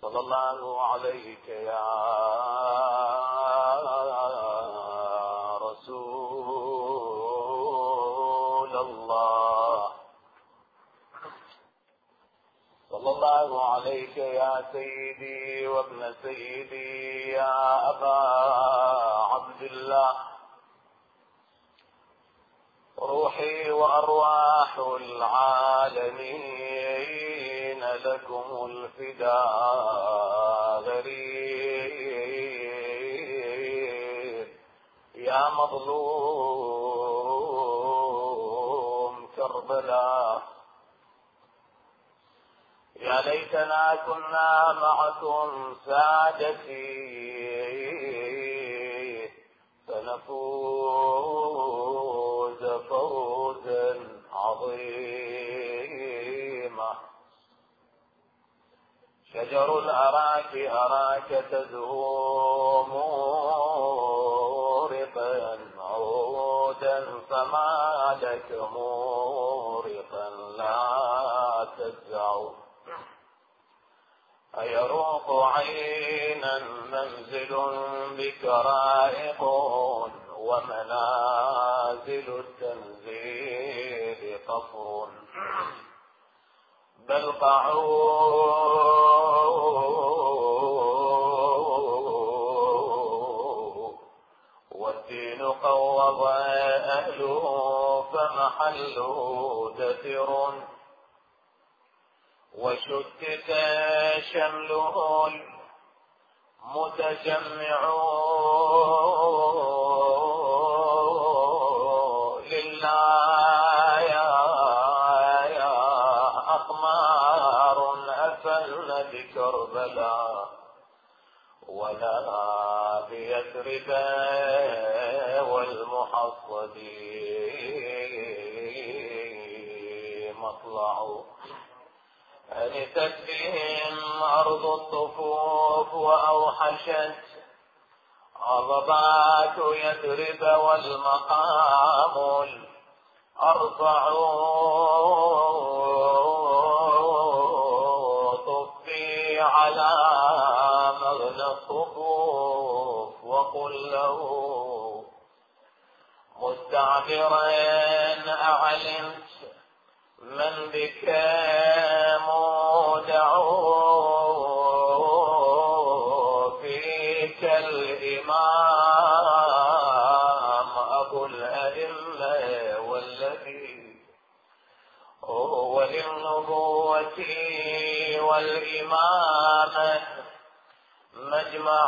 صلى الله عليك يا رسول الله، صلى الله عليك يا سيدي وابن سيدي يا أبا عبد الله. روحي وأرواح العالمين لكم الفداء غريب يا مظلوم كربلاء. يا ليتنا كنا معكم سادتي فنفوز فوزا عظيما. شجر الأراك أراك تزهو مورقا عودا فما لك مورقا لا تزع. أيروق عينا منزل بك رائق ومنازل التنزيل قصر، بل قعوا والدين قوض أهله فمحله دثر، وشتت شمله المتجمع لله يا أقمار أفلن بكربلاء ولا بيثرب والمحصب مطلع. أنست بهم أرض الطفوف وأوحشت أضبات يثرب والمقام الأرفع طفي على مغنى الصفوف وقل له مستعبرا أعلمت من بك مودع فيك الإمام أبو الأئمة والذي هو للنبوة والإمامة مجمع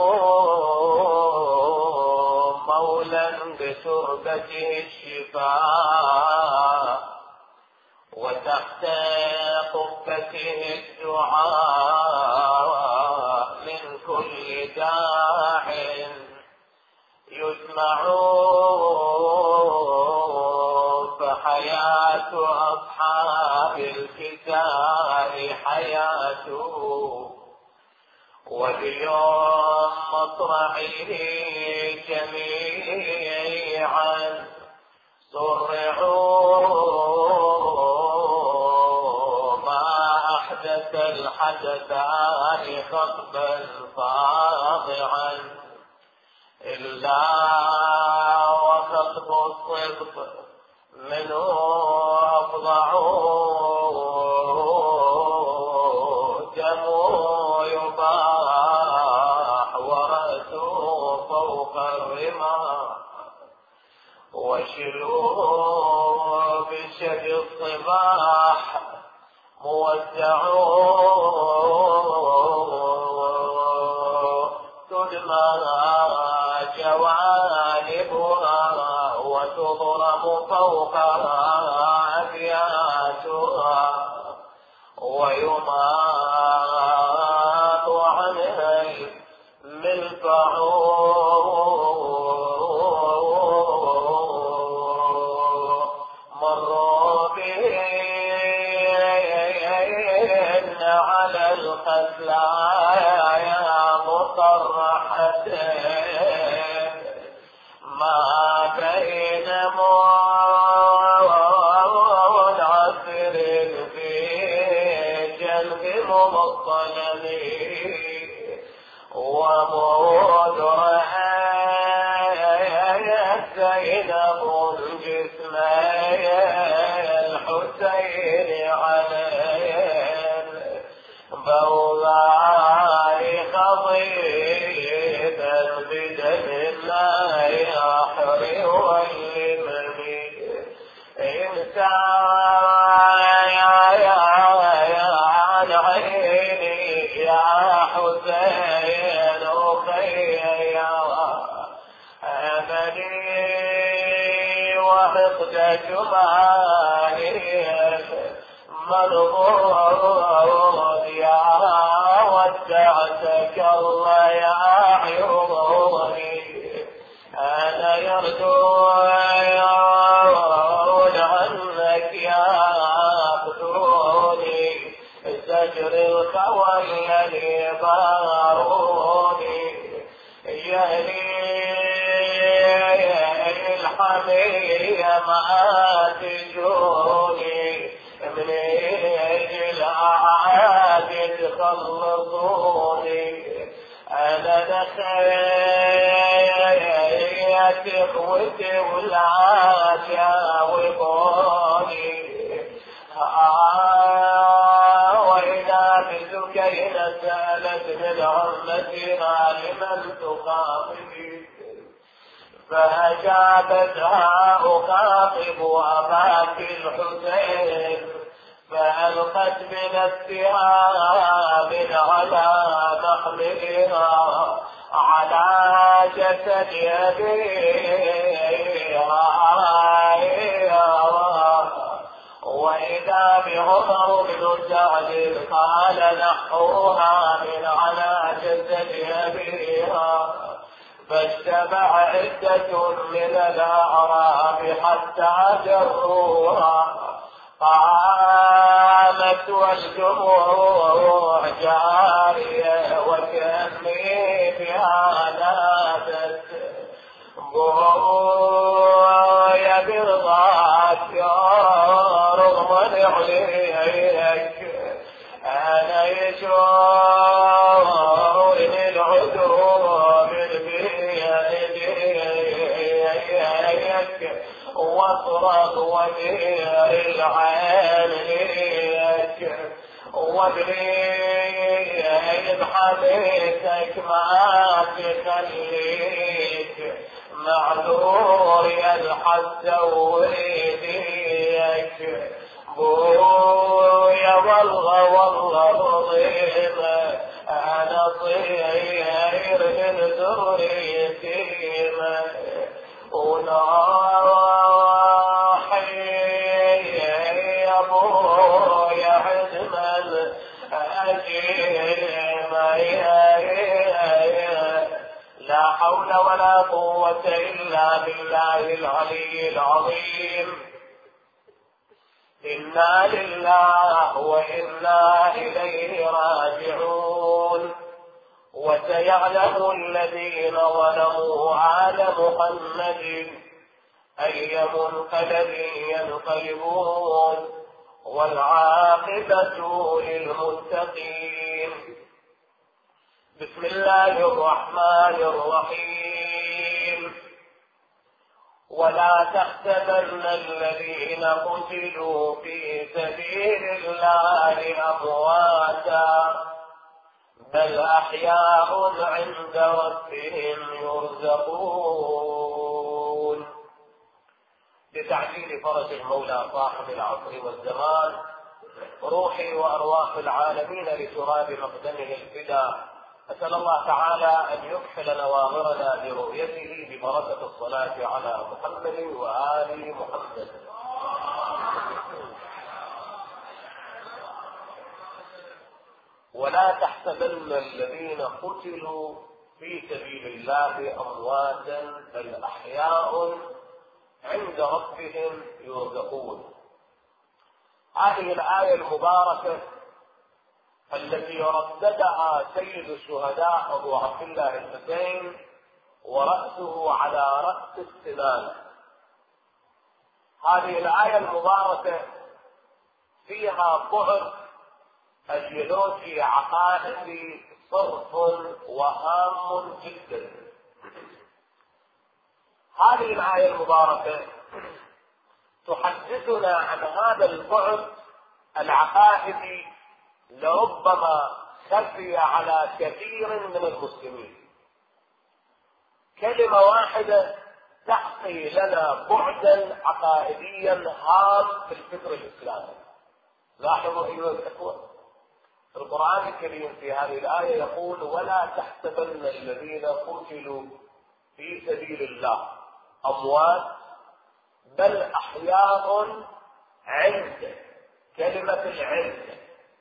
مولا بتربته الشفاء وتحت قبته الدعاء من كل داع يسمع. فحياة أصحاب الكتاب حياته واليوم مطرحه جميعا صرعوا ما أحدث الحدثان خطبا فاضعا إلا وخطب الصدق منه أفضع. دمه يباح ورأسه فوق الرماح وشلوه بشد الصباح موزع. تدمى جوانبها وتضرب فوقها أبياتها ويماط عنها الملفع. مروا بهن على القتلايا مصرحة ما بين منعسر في جلب مبطلة ومرود رأيت زينب جسمي الحسين عليه بوضاء خضيبا بدم لا يحري واللمني إنسان عن عيني يا حسين أخي يا أملي وحقدة مالي منظور يا ودعتك الله يا عيوني أنا يرجون عنك يا بدوني زجر الخولي باروني يهلي الحمية ما تجوني من اجل عاد تخلصوني انا دخيت اخوتي ولا جاوبوني واذا بزكينا سالت من عمتها لمن تخاطبي فأجابتها أخاطب أباك الحسين فألقت بنفسها من على محملها على جسد أبيها وإذا بعمر بن سعد قال نحوها من على جسد أبيها فاجتمع عدة من الأعراب حتى جروها قامت والجموع جارية وكأني بها نادت بويا برضاك رغم عليك أنا يجورني العذر واصرخ ودير العين ليك وابليل حبيتك ما تخليك معذور يلحد وليديك بويا والله رضينا انا طير من ذريتي وناحي يا ابويا عزما اجيب لا حول ولا قوة الا بالله العلي العظيم انا لله وانا اليه راجعون وسيعلم الذين ظلموا على محمد أي منقلب ينقلبون والعاقبة للمتقين. بسم الله الرحمن الرحيم. ولا تحسبن الذين قتلوا في سبيل الله أمواتا بل أحياء عند ربهم يرزقون. لتعجيل فرج المولى صاحب العصر والزمان روحي وأرواح العالمين لتراب مقدمه الفداء أسأل الله تعالى أن يكحل نواظرنا برؤيته ببركة الصلاة على محمد وآل محمد. ولا تحسبن الذين قتلوا في سبيل الله أمواتا بل أحياء عند ربهم يرزقون. هذه الآية المباركة التي رددها سيد الشهداء أبو عبد الله الحسين ورأسه على رأس السنان. هذه الآية المباركة فيها بعد أيديولوجي عقائدي صرف وهام جدا. هذه الآية المباركة تحدثنا عن هذا البعد العقائدي لربما خفي على كثير من المسلمين. كلمة واحدة تعطي لنا بعدا عقائديا هام في الفكر الإسلامي. لاحظوا أيها الأخوة، القرآن الكريم في هذه الآية يقول: ولا تحسبن الذين قتلوا في سبيل الله أموات بل أحياء عند كلمة العلم.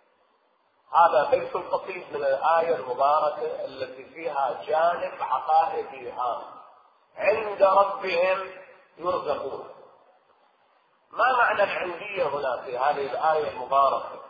هذا بيت قصيد من الآية المباركة التي فيها جانب عقائدي هام: عند ربهم يرزقون. ما معنى العندية هنا في هذه الآية المباركة؟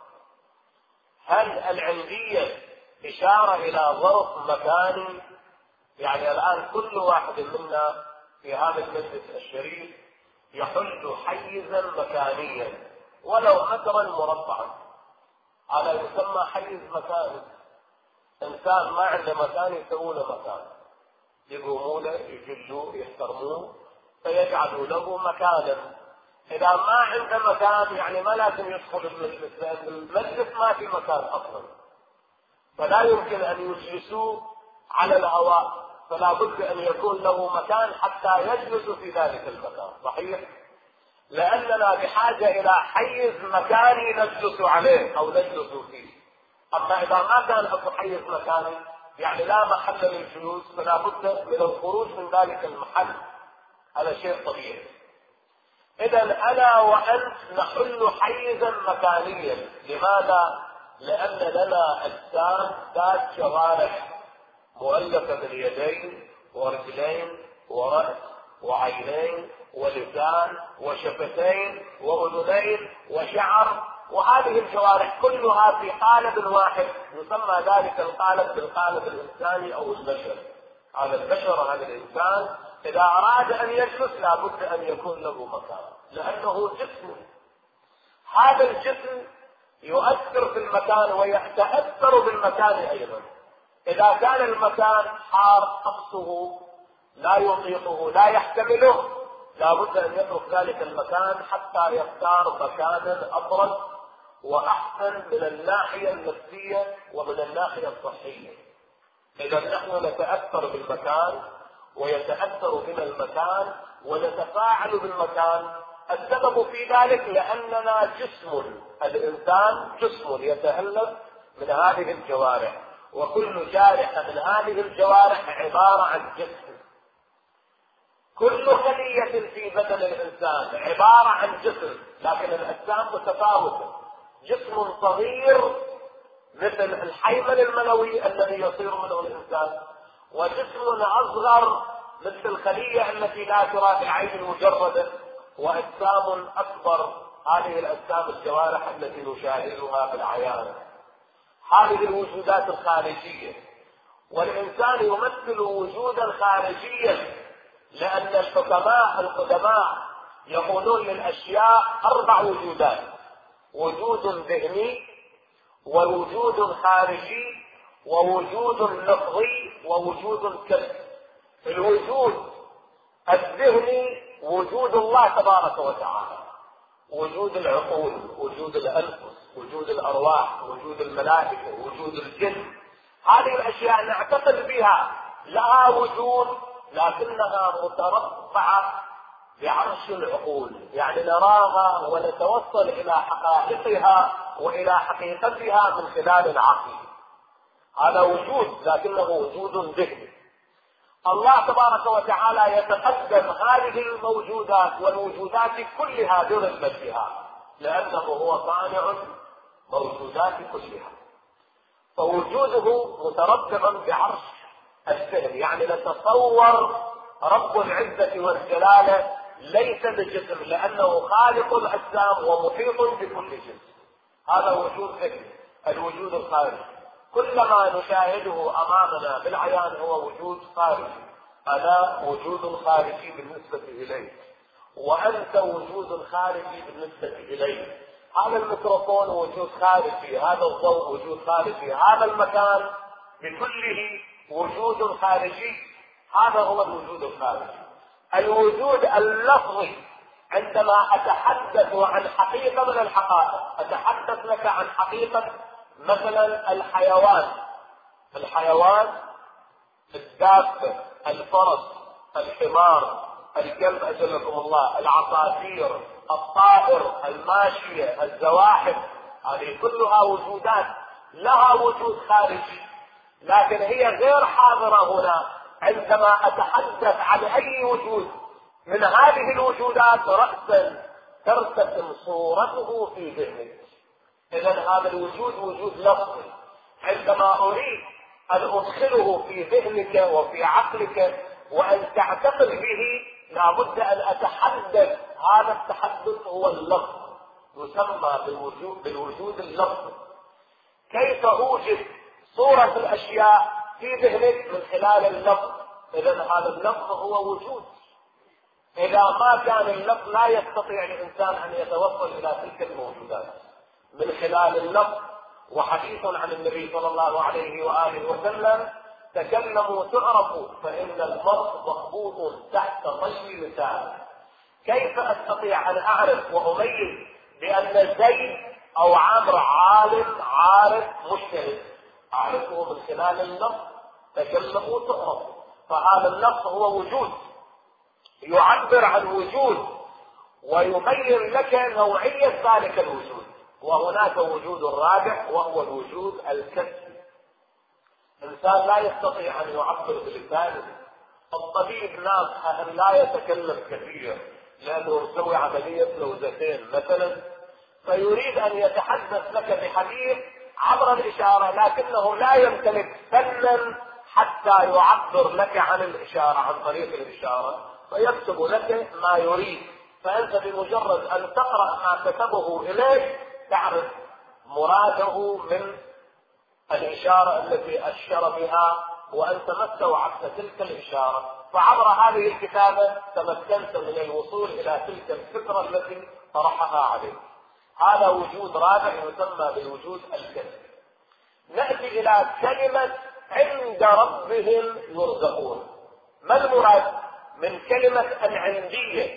هل العندية إشارة إلى ظرف مكاني؟ يعني الآن كل واحد منا في هذا المجلس الشريف يحل حيزا مكانيا ولو مترا مربعا، هذا يسمى حيز مكاني. إنسان ما عنده مكان يسوون له مكان، يقومون يجلوه يحترموه فيجعلوا له مكانا. إذا ما عنده مكان يعني ما لازم يدخل المجلس، لأن المجلس ما في مكان أصلا، فلا يمكن أن يجلسوه على الهواء، فلا بد أن يكون له مكان حتى يجلس في ذلك المكان. صحيح؟ لأننا بحاجة إلى حيز مكاني نجلس عليه أو نجلس فيه. أما إذا ما كان أكو حيز مكاني يعني لا محل للجلوس، فلا بد من الخروج من ذلك المحل. هذا شيء طبيعي. إذا أنا وأنت نحل حيزا مكانيا. لماذا؟ لأن لنا أجسام ذات جوارح مؤلفة باليدين ورجلين ورأس وعينين ولسان وشفتين وأذنين وشعر، وهذه الجوارح كلها في قالب واحد يسمى ذلك القالب بالقالب الإنساني أو البشر. هذا البشر هذا الإنسان إذا أراد أن يجلس لابد أن يكون له مكان، لأنه جسم. هذا الجسم يؤثر في المكان ويتأثر بالمكان أيضا. إذا كان المكان حار طقسه لا يطيقه لا يحتمله لابد أن يترك ذلك المكان حتى يختار مكانا أبرد وأحسن من الناحية النفسية ومن الناحية الصحية. إذا نحن نتأثر بالمكان ويتأثر بنا المكان ونتفاعل بالمكان. السبب في ذلك لأننا جسم، الإنسان جسم يتألف من هذه الجوارح، وكل جارحة من هذه الجوارح عبارة عن جسم. كل خلية في بدن الإنسان عبارة عن جسم، لكن الأجسام متفاوتة. جسم صغير مثل الحيمن المنوي الذي يصير منه الإنسان، وجسم أصغر مثل الخلية التي لا ترى بالعين المجردة، وأجسام أكبر هذه الأجسام الجوارح التي نشاهدها بالعيان. هذه الوجودات الخارجية، والإنسان يمثل وجودا خارجيا، لأن الحكماء القدماء يقولون للأشياء 4 وجودات: وجود ذهني ووجود خارجي ووجود لفظي ووجود كسب. الوجود الذهني وجود الله تبارك وتعالى، وجود العقول، وجود الأنفس، وجود الأرواح، وجود الملائكة، وجود الجن. هذه الأشياء نعتقد بها لها وجود، لكنها مترفعة بعرش العقول، يعني نراها ونتوصل إلى حقائقها وإلى حقيقتها من خلال العقل. هذا وجود لكنه وجود ذهني. الله تبارك وتعالى يتقدم هذه الموجودات والوجودات كلها برتبتها، لأنه هو صانع موجودات كلها، فوجوده مترتبا بعرش الذهن. يعني نتصور رب العزة والجلالة ليس بجسم، لأنه خالق الأجسام ومحيط بكل جسم. هذا وجود ذهني. الوجود الخارجي كلما نشاهده أمامنا بالعيان هو وجود خارجي. أنا وجود خارجي بالنسبة إليك، وأنت وجود خارجي بالنسبة إليك. هذا الميكروفون وجود خارجي، هذا الضوء وجود خارجي، هذا المكان بكله وجود خارجي، هذا هو الوجود الخارجي. الوجود اللفظي عندما أتحدث عن حقيقة من الحقائق، أتحدث لك عن حقيقة مثلا الحيوان الدابة، الفرس، الحمار، الكلب أجلكم الله، العصافير، الطائر، الماشية، الزواحف، هذه كلها وجودات لها وجود خارجي، لكن هي غير حاضرة هنا. عندما أتحدث عن أي وجود من هذه الوجودات رأسا ترتسم صورته في ذهنك. إذن هذا الوجود وجود لفظي، عندما أريد أن أدخله في ذهنك وفي عقلك وأن تعتقد به لابد أن أتحدث. هذا التحدث هو اللفظ، يسمى بالوجود اللفظي. كيف أوجد صورة الأشياء في ذهنك؟ من خلال اللفظ. إذن هذا اللفظ هو وجود. إذا ما كان اللفظ لا يستطيع الإنسان أن يتوصل إلى تلك الموجودات من خلال اللفظ. وحديث عن النبي صلى الله عليه وآله وسلم: تكلموا تعرفوا فإن المرء مخبوط تحت طي لسانه. كيف أستطيع أن أعرف وأميز بأن زيد أو عمرو عالم عارف مجتهد؟ أعرفه من خلال اللفظ. تكلموا تعرفوا، فهذا اللفظ هو وجود يعبر عن وجود ويبين لك نوعية ذلك الوجود. وهناك وجود رابع وهو الوجود الكسبي. الإنسان لا يستطيع أن يعبر بلسانه. الطبيب ناصح أن لا يتكلم كثير لأنه يسوي عملية لوزتين مثلا، فيريد أن يتحدث لك بحديث عبر الإشارة، لكنه لا يمتلك فنا حتى يعبر لك عن الإشارة، عن طريق الإشارة، فيكتب لك ما يريد. فأنت بمجرد أن تقرأ ما كتبه إليك تعرف مراده من الإشارة التي أشار بها، وأنت ما استوعبت تلك الإشارة. فعبر هذه الكتابة تمكنت من الوصول إلى تلك الفكرة التي طرحها عليك. هذا وجود رابع يسمى بالوجود الكسبي. نأتي إلى كلمة عند ربهم يرزقون. ما المراد من كلمة العندية؟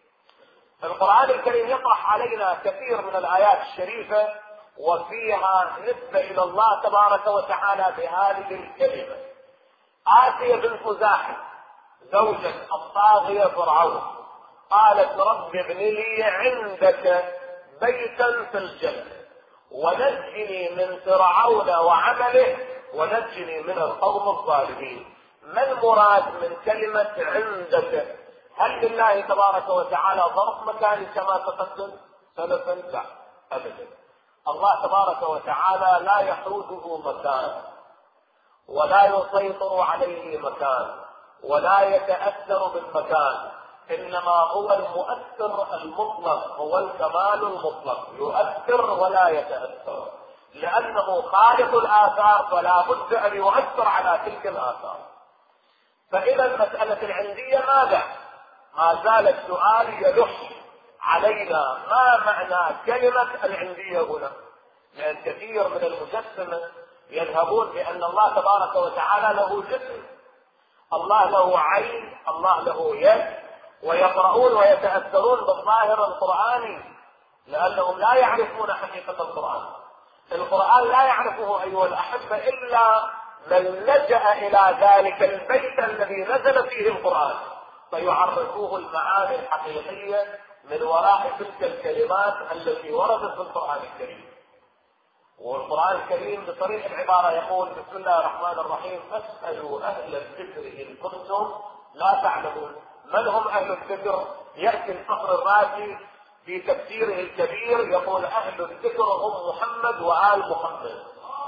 القرآن الكريم يطرح علينا كثير من الآيات الشريفة وفيها نسبة إلى الله تبارك وتعالى بهذه الكلمة. آسيا بنت مزاحم زوجة الطاغية فرعون قالت: رب ابن لي عندك بيتا في الجنة ونجني من فرعون وعمله ونجني من القوم الظالمين. ما المراد من كلمة عندك؟ هل لله تبارك وتعالى ظرف مكاني كما تقدم سلفا؟ لا أبدا. الله تبارك وتعالى لا يحوزه مكان ولا يسيطر عليه مكان ولا يتأثر بالمكان، إنما هو المؤثر المطلق، هو الكمال المطلق، يؤثر ولا يتأثر، لأنه خالق الآثار فلا بد أن يؤثر على تلك الآثار. فإذا مسألة العندية ماذا؟ ما زال السؤال يلح علينا، ما معنى كلمة العندية هنا؟ لأن كثير من المجسمة يذهبون بأن الله تبارك وتعالى له جسم، الله له عين، الله له يد، ويقرؤون ويتأثرون بالظاهر القرآني لأنهم لا يعرفون حقيقة القرآن. القرآن لا يعرفه أيها الأحبة إلا من لجأ إلى ذلك البيت الذي نزل فيه القرآن، فيعرفوه المعاني الحقيقية من وراء تلك الكلمات التي وردت في القرآن الكريم. والقرآن الكريم بطريق العبارة يقول: بسم الله الرحمن الرحيم، فاسألوا أهل الذكر إن كنتم لا تعلمون. من هم أهل الذكر؟ يأتي الفخر الرازي في تفسيره الكبير يقول: أهل الذكر هم محمد وآل محمد.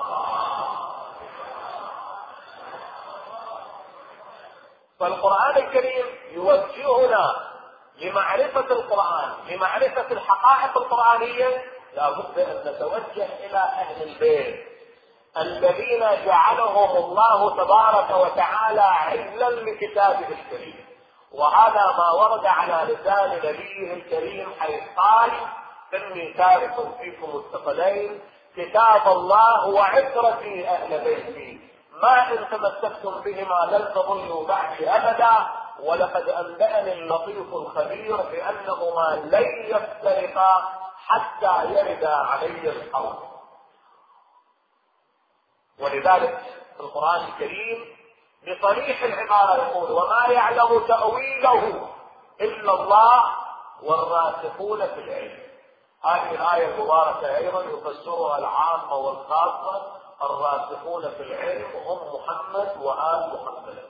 فالقرآن الكريم يوجهنا لمعرفة القرآن، لمعرفة الحقائق القرآنية، لا بد أن نتوجه إلى أهل البيت الذين جعلهم الله تبارك وتعالى عزلا لكتابه الكريم. وهذا ما ورد على لسان نبيه الكريم حيث قال: إني تارك فيكم الثقلين كتاب الله وعترتي أهل بيتي ما إن تمسكتم بهما لن تضلوا بعدي أبدا ولقد أنبأني اللطيف الخبير بأنهما لن يفترقا حتى يرد علي الحوض. ولذلك في القرآن الكريم بصريح العبارة يقول وما يعلم تأويله إلا الله والراسخون في العلم. هذه الآية المباركة أيضا يفسرها العامة والخاصة. الراسخون في العلم هم محمد وآل محمد.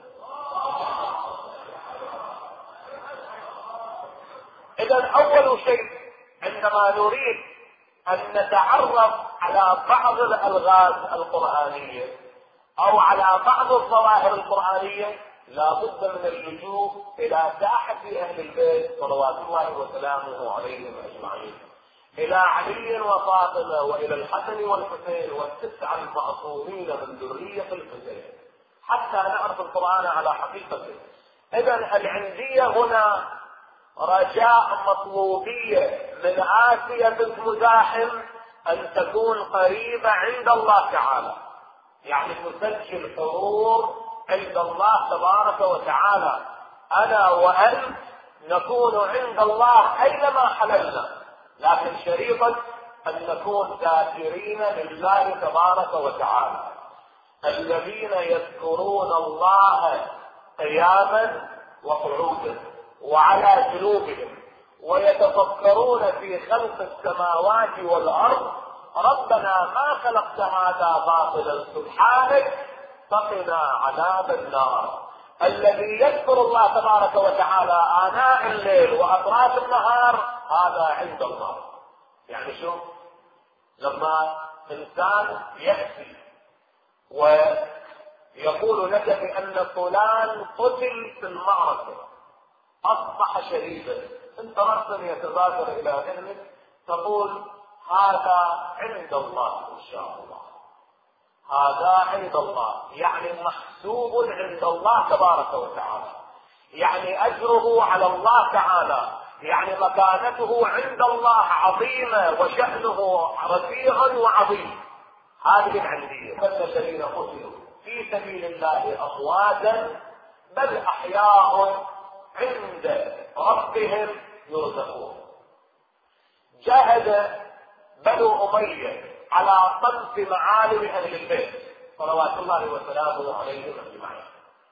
إذا أول شيء عندما نريد أن نتعرف على بعض الألغاز القرآنية أو على بعض الظواهر القرآنية لا بد من اللجوء إلى ساحة أهل البيت صلوات الله وسلامه عليهم أجمعين، إلى علي وفاطمة وإلى الحسن والحسين والتسعة المعصومين من ذرية الحسين حتى نعرف القرآن على حقيقته. إذا العندية هنا رجاء مطلوبية من آسيا بنت مزاحم أن تكون قريبة عند الله تعالى، يعني تسجل حضور عند الله تبارك وتعالى. أنا وأنت نكون عند الله أينما حللنا، لكن شريطا أن نكون ذاكرين لله تبارك وتعالى الذين يذكرون الله قياما وقعودا وعلى جنوبهم ويتفكرون في خلق السماوات والأرض ربنا ما خلقت هذا باطلا سبحانك فقنا عذاب النار. الذي يذكر الله تبارك وتعالى آناء الليل وأطراف النهار هذا عند الله. يعني شو؟ لما إنسان يأتي ويقول لك بأن فلان قتل في المعركة أصبح شهيدا، أنت رأسا يتبادر إلى ذهنك تقول هذا عند الله إن شاء الله، هذا عند الله، يعني محسوب عند الله تبارك وتعالى، يعني أجره على الله تعالى، يعني مكانته عند الله عظيمة وشأنه رفيع وعظيم. هذه العندية. فالذين قتلوا في سبيل الله أمواتا بل أحياء عند ربهم يرزقون. جاهد بنو أمية على صنف معالم أهل البيت صلوات الله وسلامه عليهم أجمعين،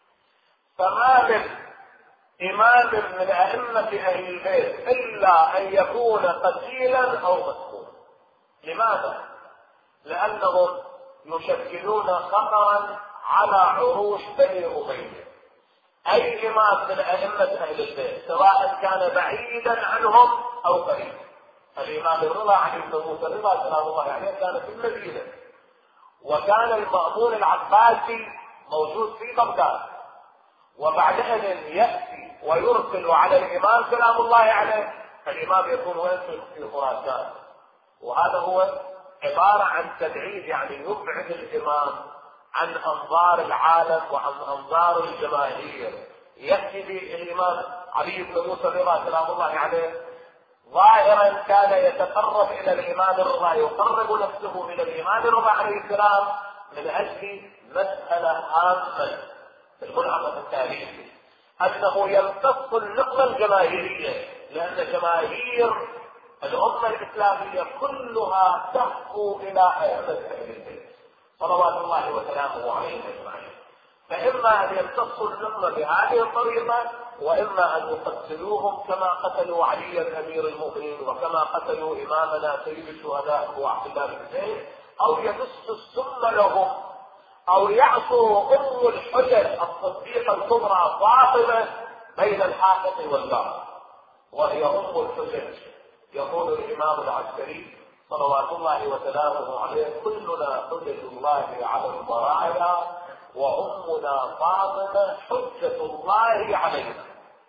فما من إمام من أئمة أهل البيت إلا أن يكون قتيلا أو مسموما. لماذا؟ لأنهم يشكلون خطرا على عروش بني أمية. أي إمام من أئمة أهل البيت سواء كان بعيدا عنهم أو قريب. الإمام الرضا عن ابن موسى الرضا سلام الله عليه كان في المدينة، وكان المأمون العباسي موجود في بغداد، وبعدها يأتي ويرسل على الإمام سلام الله عليه، الإمام يكون وين؟ في خراسان. وهذا هو عبارة عن تبعيد، يعني يبعد الإمام عن أنظار العالم وعن أنظار الجماهير. يأتي الإمام علي بن موسى الرضا سلام الله عليه ظاهرا كان يتقرب إلى الإمام الرضا، يقرب نفسه من الإمام الرضا عليه السلام من أجل مسألة هامة في الملعقة التاريخي، أنه يمتص النقطة الجماهيرية، لأن جماهير الأمة الإسلامية كلها تهفو إلى أئمة أهل البيت صلوات الله وسلامه عليهم أجمعين. فإما أن يمتصوا النقطة بهذه الطريقة، وإما أن يقتلوهم كما قتلوا علي أمير المؤمنين وكما قتلوا إمامنا سيد الشهداء أبو عبد الله الحسين، أو يدسوا السم لهم، أو يعصوا أم الحجج الصديقة الكبرى فاطمة بين الحائط والباب، وهي أم الحجج. يقول الإمام العسكري صلوات الله وسلامه عليه كلنا حجج الله على البرايا وأمنا فاطمة حجة الله علينا.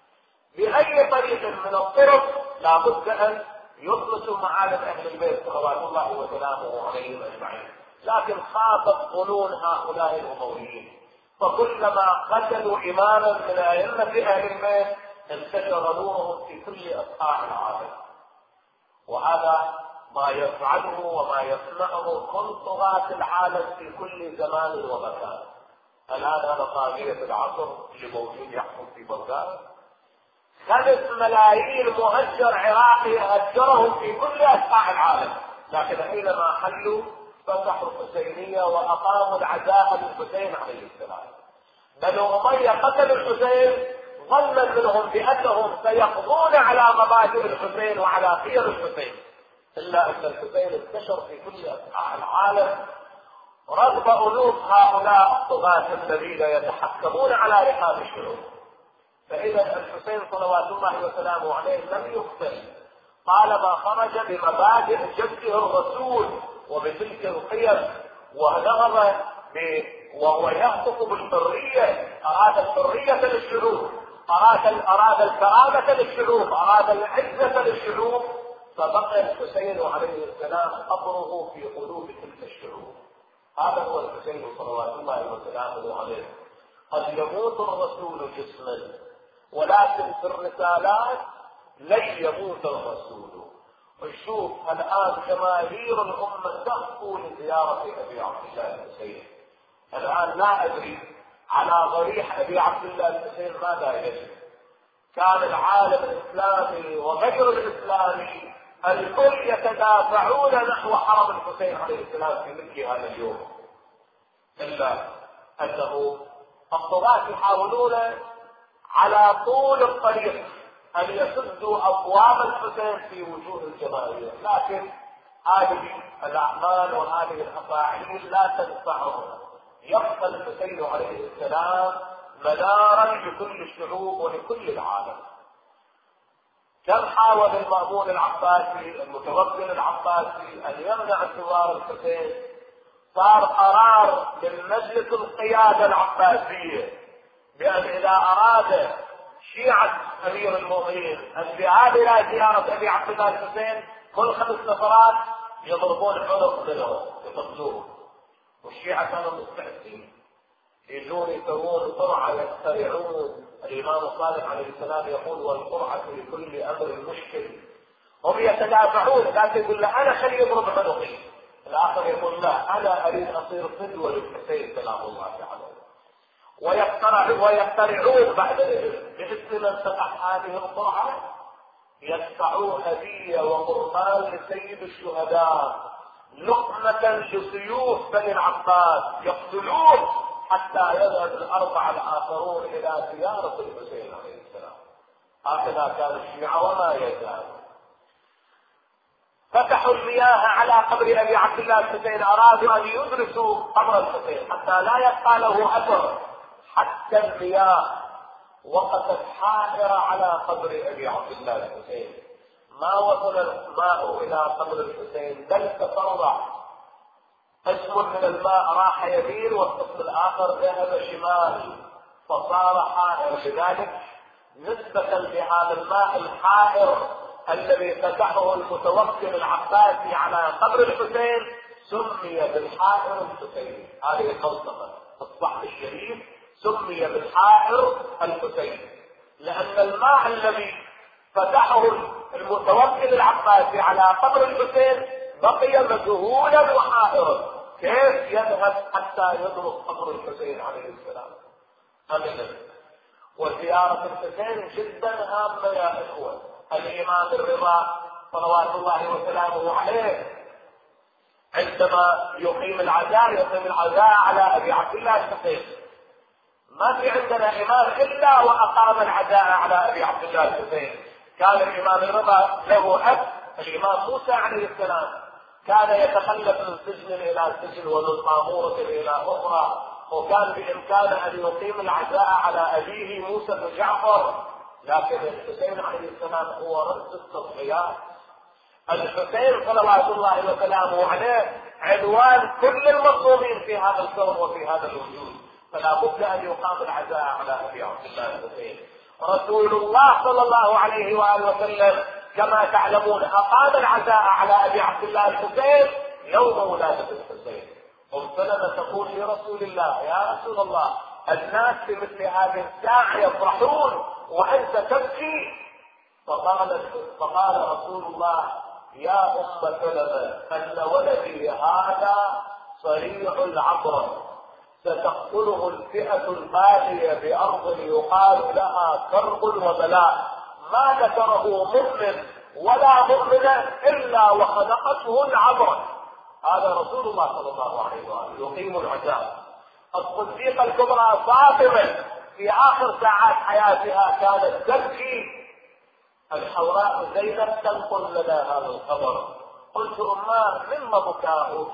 بأي طريق من الطرق لا بد أن يطلسوا معالم أهل البيت صلوات الله وسلامه عليهم أجمعين. لكن خافت ظنون هؤلاء الأمويين، فكلما قتلوا إماما من أئمة أهل البيت انتشر نورهم في كل أصحاء العالم. وهذا ما يفعله وما يصنعه كل طغاة العالم في كل زمان ومكان. الآن هذا طاغية العصر اللي موجود يحكم في بغداد، 5 ملايين مهجر عراقي هجرهم في كل أنحاء العالم، لكن أينما حلوا فتحوا الحسينية وأقاموا العزاء للحسين عليه السلام. بنو أمية قتلوا الحسين ظنا منهم بأنهم سيقضون على مبادئ الحسين وعلى قيم الحسين، إلا أن الحسين انتشر في كل أنحاء العالم رغم ألوف هؤلاء الطغاة الذين يتحكمون على رحاب الشعوب. فإذا الحسين صلوات الله وسلامه عليه لم يقتل طالما خرج بمبادئ جده الرسول وبتلك القيم، ونهض وهو يهتف بالحرية، أراد الحرية للشعوب، أراد الكرامة للشعوب، أراد العزة للشعوب، فبقي الحسين عليه السلام قبره في قلوب تلك الشعوب. هذا هو الحسين صلوات الله وسلامه عليه. قد يموت الرسول جسما، ولكن في الرسالات لن يموت الرسول. نشوف الآن جماهير الأمة تهفو لزيارة أبي عبد الله الحسين. الآن لا أدري على ضريح أبي عبد الله الحسين ماذا يجري. كان العالم الإسلامي وغير الإسلامي الكل يتدافعون نحو حرم الحسين عليه السلام في مثل هذا اليوم، إلا أنه الطغاة يحاولون على طول الطريق أن يسدوا أبواب الحسين في وجوه الجماهير، لكن هذه الأعمال وهذه الأفاعيل لا تنفعهم. يبقى الحسين عليه السلام منارا لكل الشعوب ولكل العالم. كم حاول المأمون العباسي المتوكل العباسي أن يمنع زوار الحسين، صار قرار من مجلس القيادة العباسية بأن إذا أراد شيعة أمير المؤمنين الذهاب إلى زيارة أبي عبد الله الحسين كل 5 نفرات يضربون عنق منهم يقتلوه. والشيعة كانوا مستعدين يجون يسوون قرعة يخترعون. الإمام الصادق عليه السلام يقول والقرعة لكل أمر مشكل. هم يتدافعون، لكن يقول له أنا خلي يضرب عنقي، الآخر يقول لا أنا أريد أصير قدوة للحسين سلام الله عليه. ويخترعون بعد باسم من فتح هذه القرعة يدفعون هدية وقربان لسيد الشهداء، لقمة لسيوف بني العباس، يقتلون حتى يذهب ال4 الآخرون إلى زيارة الحسين عليه السلام. هكذا كان الشيعة وما يزال. فتحوا المياه على قبر أبي عبد الله الحسين، أرادوا أن يدرسوا قبر الحسين حتى لا يبقى له أثر. حتى المياه وقفت حائرة على قبر أبي عبد الله الحسين، ما وصل الماء إلى قبر الحسين بل تفرع. قسم من الماء راح يمين والقسم الآخر ذهب شمال، فصار حائر. لذلك نسبة لهذا الماء الحائر الذي فتحه المتوكل العباسي على قبر الحسين سمي بالحائر الحسيني. هذه الفلسفة الصحف الشريف سمي بالحائر الحسيني، لأن الماء الذي فتحه المتوكل العباسي على قبر الحسين بقي مجهولا وحائرا، كيف يذهب حتى يدرك قبر الحسين عليه السلام. أبدا. وزيارة الحسين جدا هامة يا إخوة. الإمام الرضا صلوات الله وسلامه عليه عندما يقيم العزاء على أبي عبد الله الحسين، ما في عندنا إمام إلا وأقام العزاء على أبي عبد الله الحسين. كان الإمام الرضا له أب الإمام موسى عليه السلام، كان يتخلف من سجن إلى سجن ومن قامورة إلى أخرى، وكان بإمكانه أن يقيم العزاء على أبيه موسى بن جعفر، لكن الحسين عليه السلام هو رأس التضحيات. الحسين صلوات الله وسلامه عليه عنوان كل المظلومين في هذا الكون وفي هذا الوجود، فلا بد أن يقام العزاء على أبي عبد الله الحسين. رسول الله صلى الله عليه وآله وسلم كما تعلمون أقام العزاء على أبي عبد الله الحسين يوم ولادة الحسين. وسلمة تقول لرسول الله يا رسول الله الناس في مثل هذه الساعة يفرحون وأنت تبكي. فقال رسول الله يا أم سلمة أن ولدي هذا صريع العبرة، ستقتله الفئة الباغية بأرض يقال لها كرب وبلاء، ما ذكره مؤمن ولا مؤمنة إلا وخلقته العبرة. هذا رسول الله صلى الله عليه وآله يقيم العزاء. الصديقة الكبرى فاطمة في آخر ساعات حياتها كانت تبكي. الحوراء زينب تنقل لنا هذا الخبر. قلت أماه مما بكاؤك؟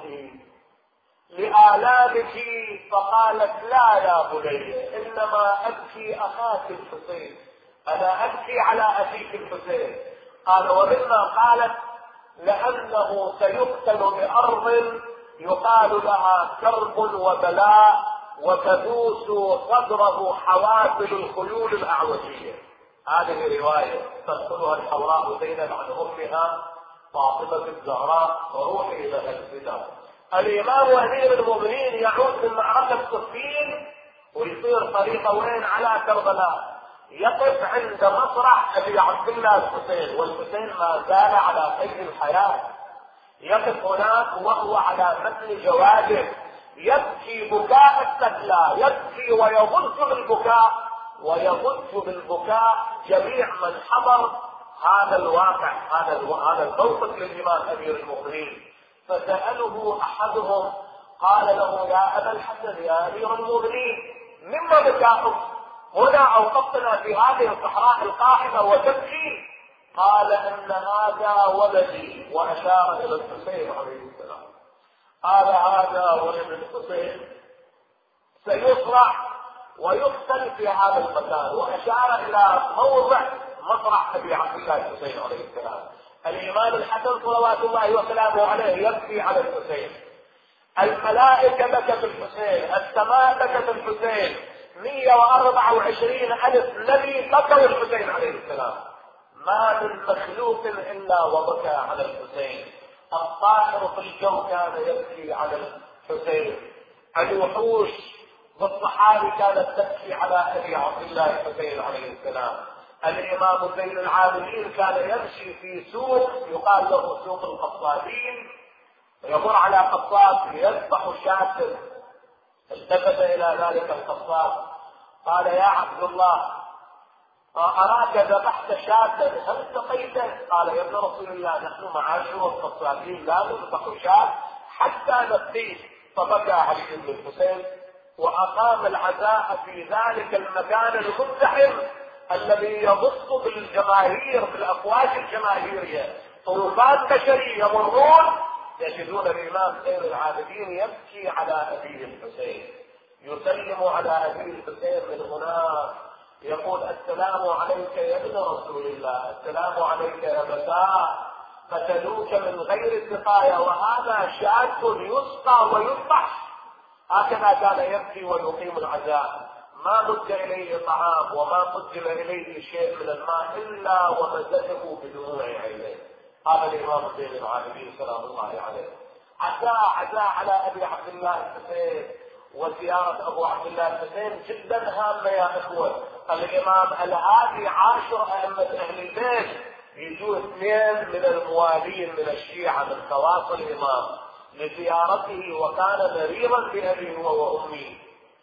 لآلامك. فقالت لا يا بني، إنما أبكي أخاك الحسين، أنا أبكي على أخيك الحسين. قال ومما؟ قالت لأنه سيقتل بأرض يقال لها كرب وبلاء وتدوس صدره حوافل الخيول الأعوجية. هذه رواية تذكرها الحوراء زينب عن أمها فاطمة الزهراء وروحي لها الفداء. الإمام أمير المؤمنين يعود من معركة صفين ويصير طريقه وين؟ على كربلاء. يقف عند مصرع أبي عبد الله الحسين، والحسين ما زال على قيد الحياة. يقف هناك وهو على متن جواده يبكي بكاء السكلى، يبكي ويضج بالبكاء، ويضج بالبكاء جميع من حضر هذا الواقع، هذا الموقف للإمام أمير المؤمنين. فسأله أحدهم قال له يا أبا الحسن يا أمير المؤمنين مما بكاؤك؟ هنا أوقفتنا في هذه الصحراء القاحلة وتبكي. قال إن هذا ولدي، وأشار إلى الحسين عليه السلام. قال هذا ولد الحسين سيصرع ويقتل في هذا المكان، وأشار إلى موضع مصرع أبي عبد الله الحسين عليه السلام. الإمام الحسن صلوات الله وسلامه عليه يبكي على الحسين، الملائكة بكت الحسين، السماء بكت الحسين، 124,000 نبي بكوا الحسين عليه السلام. ما من مخلوق إلا وبكى على الحسين. الطائر في الجو كان يبكي على الحسين، الوحوش والصحابي كانت تبكي على أبي عبد الله الحسين عليه السلام. الإمام زين العابدين كان يمشي في سوق يقال له سوق القصابين، يمر على قصاب يذبح شاة. التفت إلى ذلك القصاب قال يا عبد الله أراك ذبحت شاة هل سقيته؟ قال يا ابن رسول الله نحن معاشر القصابين لا نذبح شاة حتى نسقيه. فبكى علي بن الحسين وأقام العزاء في ذلك المكان المزدحم الذي يبص بالجماهير بالأفواج الجماهيرية، طوفان بشري يمرون يجدون الإمام زين العابدين يبكي على أبيه الحسين، يسلم على أبيه الحسين من هناك، يقول السلام عليك يا ابن رسول الله، السلام عليك يا أبتاه، قتلوك من غير سقاية وهذا شاة يسقى ويذبح. هكذا كان يبكي ويقيم العزاء. ما مد إليه طعام وما قدم إليه شيء من الماء إلا ومزجه بدموع عينيه. هذا الإمام زين العابدين سلام الله عليه. عزاء على أبي عبد الله الحسين، وزيارة أبو عبد الله الحسين جدا هامة يا إخوة. الإمام الهادي عاشر أئمة أهل البيت، يجوا 2 من الموالين من الشيعة من خواص الإمام لزيارته، وكان مريضا بأبيه وأمه.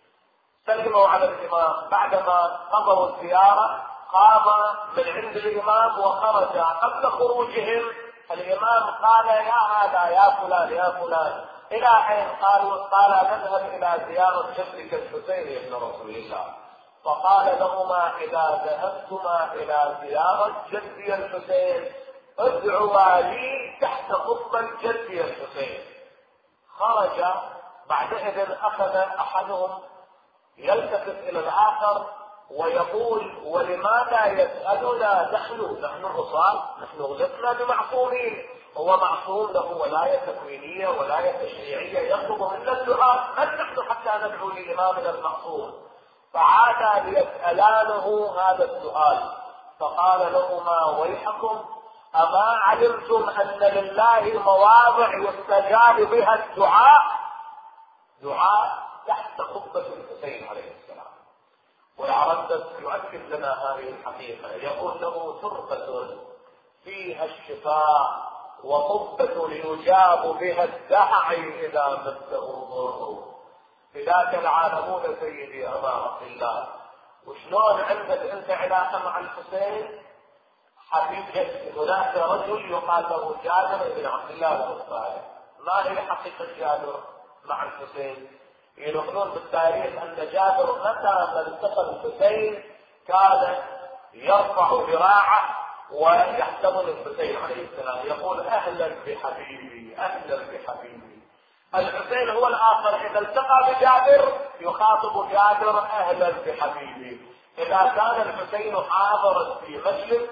سلموا على الإمام، بعدما قضوا الزيارة قام من عند الإمام وخرج. قبل خروجهم الإمام قال يا هذا يا فلان يا فلان إلى أين؟ قال نذهب إلى زيارة جدك الحسين يا ابن رسول الله. فقال لهما إذا ذهبتما إلى زيارة جدي الحسين ادعوا لي تحت قبة جدي الحسين. خرج. بعدئذ أخذ أحدهم يلتفت إلى الآخر ويقول ولماذا يسألنا نحن الرسال، نحن غلطنا بمعصومين، هو معصوم له ولاية تكوينية ولاية تشريعية يطلب منا الدعاء، من نحن حتى ندعو لإمامنا المعصوم؟ فعادا ليسألانه هذا السؤال. فقال لهما ويحكم أما علمتم أن لله مواضع يستجاب بها دعاء تحت قبة الحسين عليه السلام. والعرندس يؤكد لنا هذه الحقيقة، يقول له تربة فيها الشفاء وقبة يجاب بها الداعي إذا مسه ضر. فذاك العالمون سيدي أبا عبد الله. وشلون عندك أنت علاقة مع الحسين؟ حبيب جدي. هناك رجل يقال له جابر بن عبد الله الأنصاري. ما هي حقيقة جابر مع الحسين؟ ينقلون بالتاريخ أن جابر متى ما التقى الحسين كان يرفع ذراعه ويحتضن الحسين عليه السلام، يقول أهلا بحبيبي أهلا بحبيبي. الحسين هو الآخر إذا التقى بجابر يخاطب جابر أهلا بحبيبي. إذا كان الحسين حاضرا في مجلس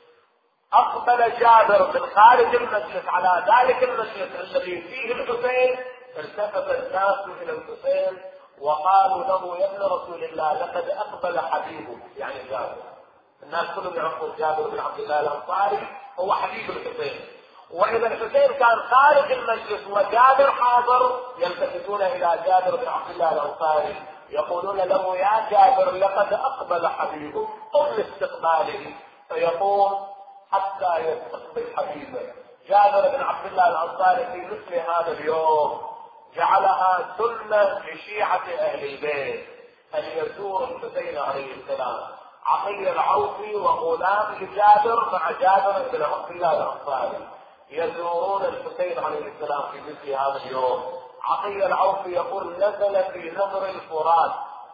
أقبل جابر من خارج المجلس على ذلك المجلس الذي فيه الحسين، التفت الناس إلى الحسين وقالوا له يا ابن رسول الله لقد أقبل حبيبك، يعني جابر. الناس كلهم يعرفون جابر بن عبد الله الأنصاري هو حبيب الحسين. وإذا الحسين كان خارج المجلس وجابر حاضر يلتفتون إلى جابر بن عبد الله الأنصاري يقولون له يا جابر لقد أقبل حبيبك، قم لاستقباله. فيقوم حتى يستقبل حبيبه. جابر بن عبد الله الأنصاري في مثل هذا اليوم جعلها سنة لشيعة أهل البيت أن يزور الحسين عليه السلام. عطية العوفي وغلام لجابر مع جابر بن عبد الله الأنصاري يزورون الحسين عليه السلام في مثل هذا اليوم. عطية العوفي يقول نزل في نهر الفرات،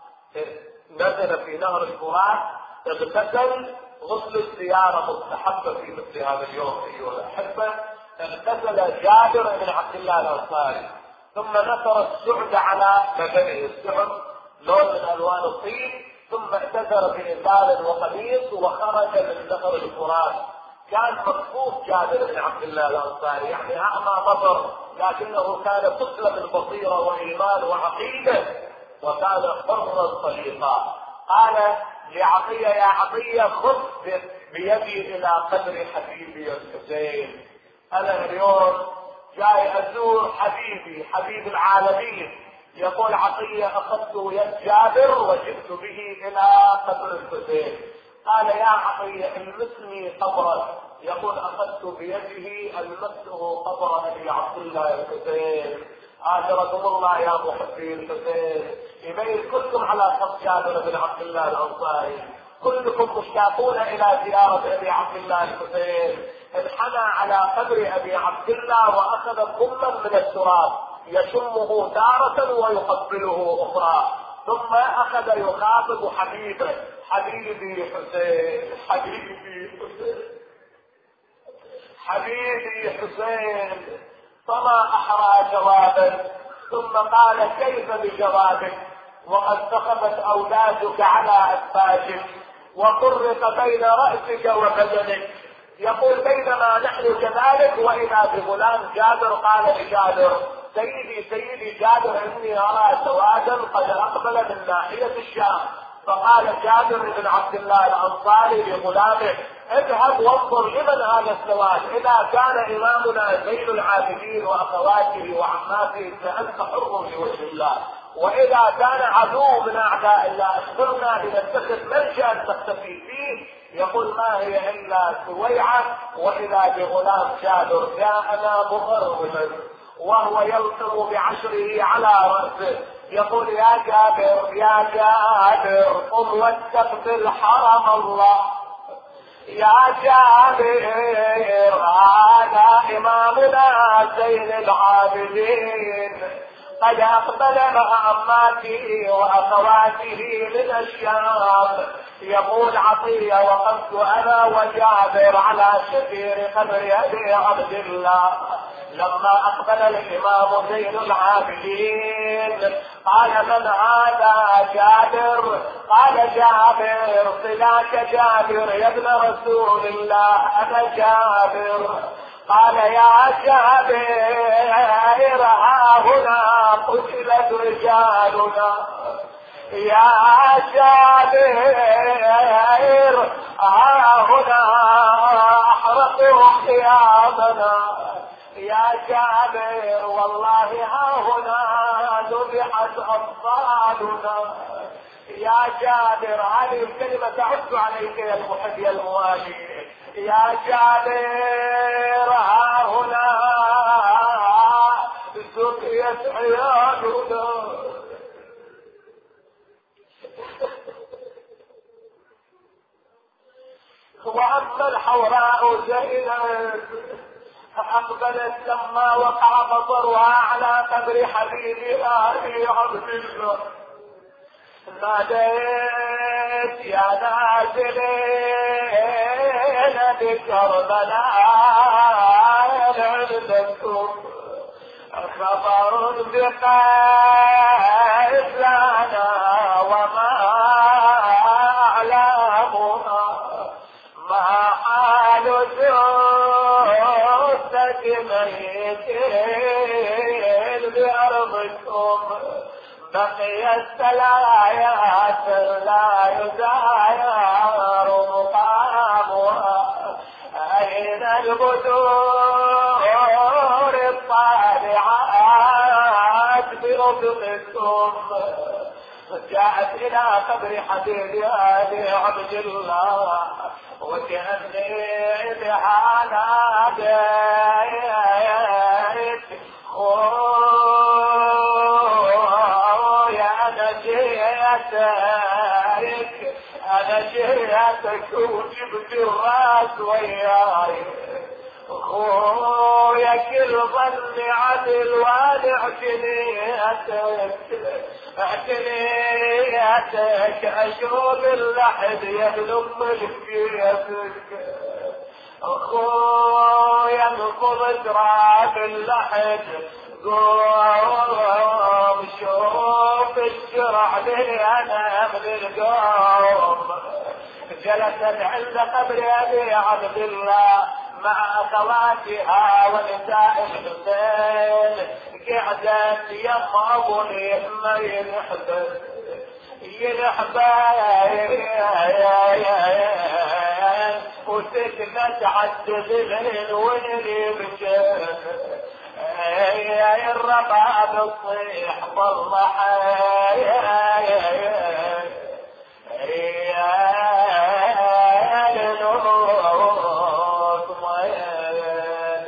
نزل في نهر الفرات اغتسل غسل الزيارة مستحبة في مثل هذا اليوم أيها الأحبة. اغتسل جابر بن عبد الله الأنصاري ثم نثر السعد على بدنه، السعد لون من ألوان الطين، ثم اعتذر بإزار وقميص وخرج من نهر الفرات. كان مكفوف جابر بن عبد الله الأنصاري، يعني أعمى بصر، لكنه كان طفلا البصيرة وإيمان وعقيدة، وكان حرا طليقا. قال لعطية يا عطية خذ بيدي إلى قدر حبيبي الحسين، أنا اليوم جاي أزور حبيبي حبيب العالمين. يقول عطية أخذت يد جابر وجئت به إلى قبر الحسين. قال يا عطية المسني قبره. يقول أخذت بيده المسه قبر أبي عبد الله الحسين. آجركم الله يا محبي الحسين. يبين كلكم على صف جابر بن عبد الله الأنصاري، كلكم مشتاقون إلى زيارة أبي عبد الله الحسين. انحنى على قبر أبي عبد الله وأخذ كما من التراب يشمه تارة ويقبله أخرى، ثم أخذ يخاطب حبيبه حبيبي حسين حبيبي حسين حبيبي حسين. فما أحرى جوابا، ثم قال كيف بجوابك وقد سقطت أولادك على أسفاجك وفرق بين رأسك وبدنك. يقول بينما نحن كذلك وإذا بغلام جابر قال لجابر سيدي سيدي جابر إني أرى سوادا قد أقبل من ناحية الشام. فقال جابر بن عبد الله الأنصاري لغلامه اذهب وانظر لمن هذا السواد، إذا كان إمامنا زين العابدين وأخواته وعماته فأنت حر لوجه الله، وإذا كان عدو من أعداء الله أخبرنا لنتخذ ملجأ نختفي فيه. يقول ما هي إلا سويعة وإذا بغلام جابر جاءنا مغرما وهو يلطم بعشره على رأسه. يقول يا جابر يا جابر قم واستقبل حرم الله. يا جابر هذا إمامنا زين العابدين قد أقبل مع عماته وأخواته من الشام. يقول عطية وقفت أنا وجابر على شفير قبر أبي عبد الله لما أقبل الإمام زين العابدين. قال من هذا جابر؟ قال جابر صلاك جابر يا ابن رسول الله أنا جابر. قال يا جابر ها هنا قتلت رجالنا، يا جابر ها هنا احرقوا خيامنا، يا جابر والله ها هنا ذبحت اطفالنا. يا جابر هذه الكلمة تعد عليك يا المحب يا الموالي، يا جابر ها هنا سقيت عيالنا. وأما الحوراء زينب أقبلت لما وقع بصرها على قبر حبيبها أبي عبد الله. ناديت يا نازلين بكربلاء عندكم خبر بقيس لنا وما أعلمها ما حال جثة ميتين بأرضكم بقيت ثلاث لا يزاير مقامها أين البدور الطالعات برفقكم. جاءت إلى قبر حبيبي أبي عبد الله وكأني بها ناديت أنا جيتك وجبت الراس وياي خويا كل ظن عدل وانا اعتنيتك اشوف اللحد يبلغ ملكيتك خويا انقضت راب اللحد قوم شوف الشرع لي انا من القوم. جلست عند قبر ابي عبد الله مع اخواتها ونساء الحسين قعدت يم ابني ما ينحبس وسكنت عالدليل واللي بجد يا الرباب الصيح بالضحى يا لنوت مين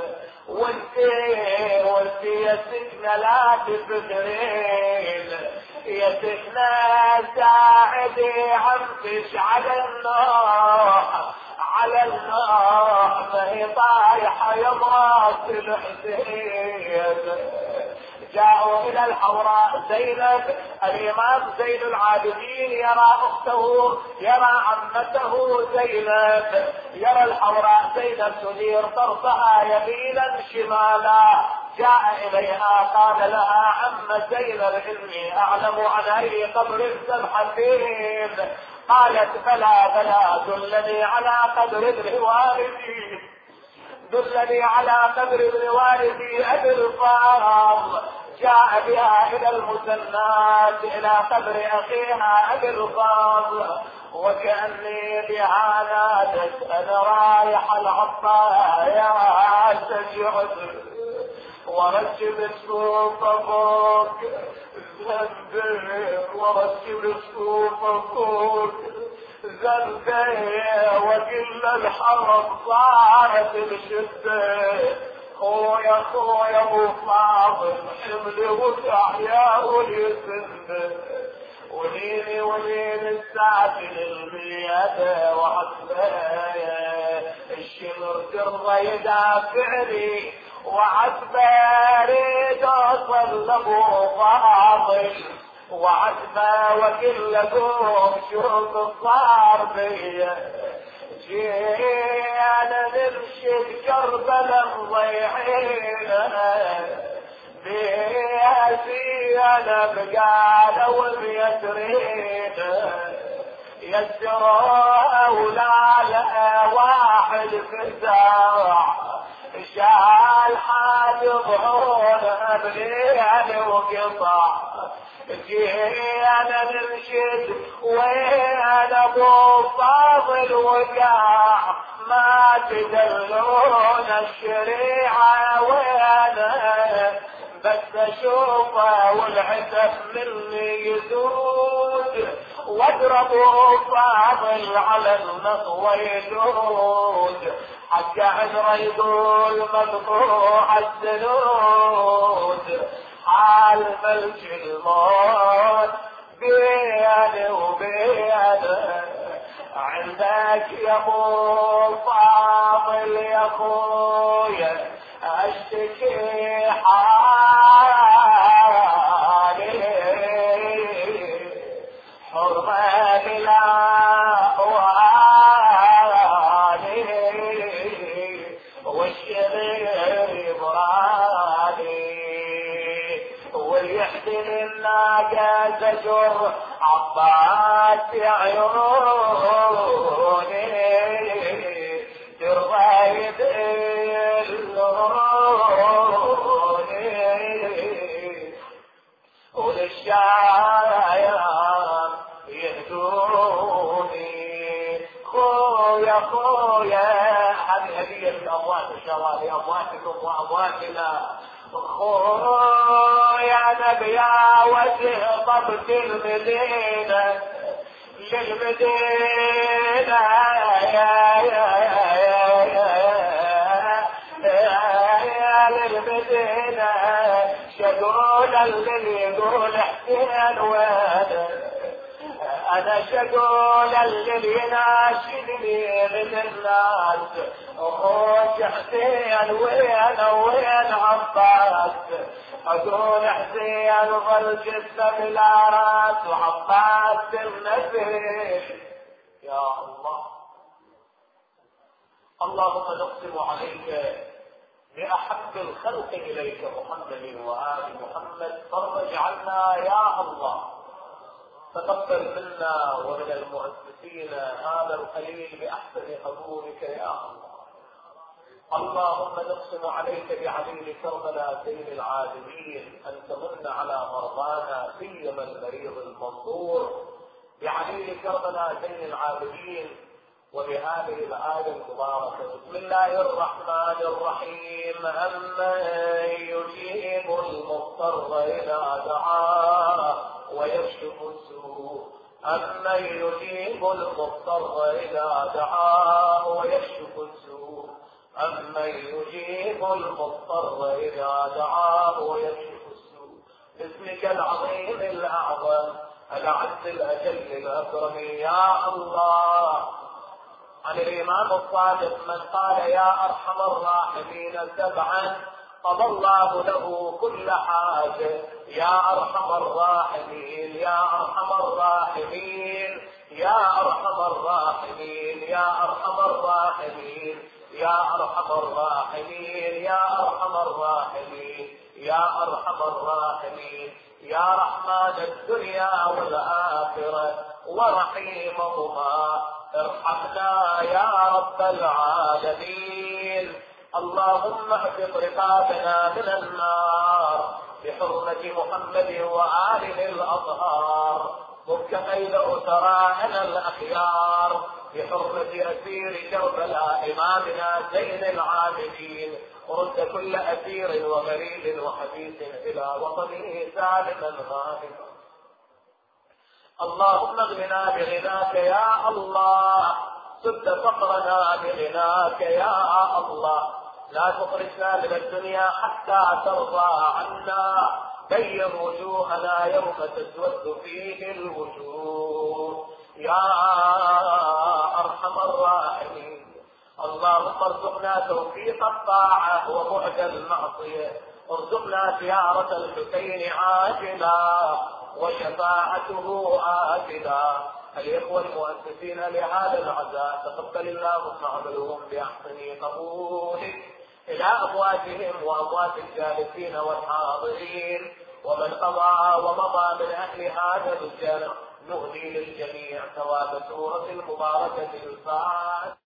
وانتي يا سكنة لا تفكرين يا سكنة ساعدي عمتش على النوح على النار ما هي طايحة يا مرات الحسين. جاءوا إلى الحوراء زينب الإمام زين العابدين يرى أخته يرى عمته زينب يرى الحوراء زينب تدير طرفها يمينا شمالا. جاء إليها قال لها عم زينب إني أعلم عن أي قبر تبحثين. قالت بلى دلني على قبر ابن والدي دلني على قبر ابن والدي أبي الفاضل. جاء بها إلى المثنات إلى قبر أخيها أبي الفاضل وكأني بها نادت أنا رايح العطايا تجعد ورتب السوق فوق ذنبي ورتب السوق فوق ذنبي وكل الحرب صارت بشدة. خويا ابو فاضل حملي وتحيا وليسند ولين الساكن البيادة وعتبايا الشمر ترضى يدافعني وعتبا ريد اوصل لابو فاضل وعتبا وكل قوم شوف صار بيا. جينا نرشد كربلا مضيعينا بيها فينا بقالة وبيسرين يسروا ولا واحد فزاع شال حاد ظهورنا بليل وقطع. جينا نرشد وين ابو فاضل وقع ما تدلون الشريعة وين بس اشوفه والعتب مني يزود أقربه فاضل على النصويلود، حتى عذر يقول مقطوع السنود، حال ملك الموت بيني وبينه، عندك يا ابو فاضل يا اخويا اشتكي حالي، حرمة بلا والي والشريب رالي، واليحزن الناقة تجر عباس يا عيوني، ترضى يدلوني، وللشايم يهدوني. خويا خويا هذه هدية للأموات إن شاء الله، لأمواتكم وأمواتنا. خويا نبيا وجه طبت المدينة للمدينة، يا للمدينة شقول اللي يقول حسين وين، انا شقول اللي يناشدني من الناس، اخوك حسين وين وين عباس، اقول حسين ظل جثة بلا راس وعباس النبي. يا الله، اللهم نقسم عليك بأحب الخلق إليك محمد وآل محمد، فرج عنا يا الله، تقبل منا ومن المؤسسين هذا القليل بأحسن قبولك يا الله. اللهم نقسم عليك بعليل كربلاء زين العابدين أن تمن على مرضانا سيما المريض المنصور، بعليل كربلاء زين العابدين وبهذه الآية المباركة. بسم الله الرحمن الرحيم. أمن يجيب المضطر إذا دعاه ويكشف السوء، أمن يجيب المضطر إذا دعاه ويكشف السوء، أمن يجيب المضطر إذا دعاه ويكشف السوء، باسمك العظيم الأعظم الأعز الأجل الأكرم يا الله. عن الإمام الصادق من قال يا أرحم الراحمين سبعا قضى الله له كل حاجة، يا أرحم الراحمين يا أرحم الراحمين يا أرحم الراحمين يا أرحم الراحمين يا أرحم الراحمين يا أرحم الراحمين يا أرحم الراحمين يا رحمن الدنيا والآخرة ورحيمهما، ارحمنا يا رب العالمين. اللهم اعتق رقابنا من النار بحرمة محمد وآله الأطهار، فك قيد أسراءنا الأخيار بحرمة أسير كربلاء إمامنا زين العابدين، ورد كل أسير وغريب وحبيس إلى وطنه سالما غانما. اللهم اغننا بغناك يا الله، سد فقرنا بغناك يا الله، لا تخرجنا من الدنيا حتى ترضى عنا، بين وجوهنا يوم تسود فيه الوجوه يا أرحم الراحمين. اللهم ارزقنا توفيق الطاعة وبعد المعصية، ارزقنا زيارة الحسين عاجلا وشفاعته آجلا. الإخوة المؤسسين لهذا العزاء تقبل اللهم عملهم بأحسن قبولك إلى أمواتهم وأموات الجالسين والحاضرين، ومن قضى ومضى من أهل هذا الجنة، نهدي للجميع ثواب سورة المباركة الفاتحة.